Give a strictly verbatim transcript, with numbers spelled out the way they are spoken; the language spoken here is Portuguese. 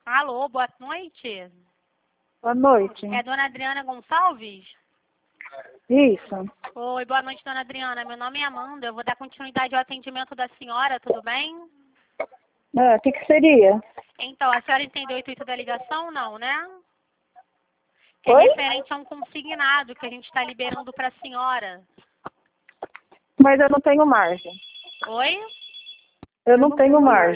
Alô, boa noite. Boa noite. É dona Adriana Gonçalves? Isso. Oi, boa noite, dona Adriana. Meu nome é Amanda. Eu vou dar continuidade ao atendimento da senhora, tudo bem? Ah, o que que seria? Então, a senhora entendeu o intuito da ligação, não, né? Que é Oi? referente a um consignado que a gente está liberando para a senhora. Mas eu não tenho margem. Oi? Eu não tenho margem.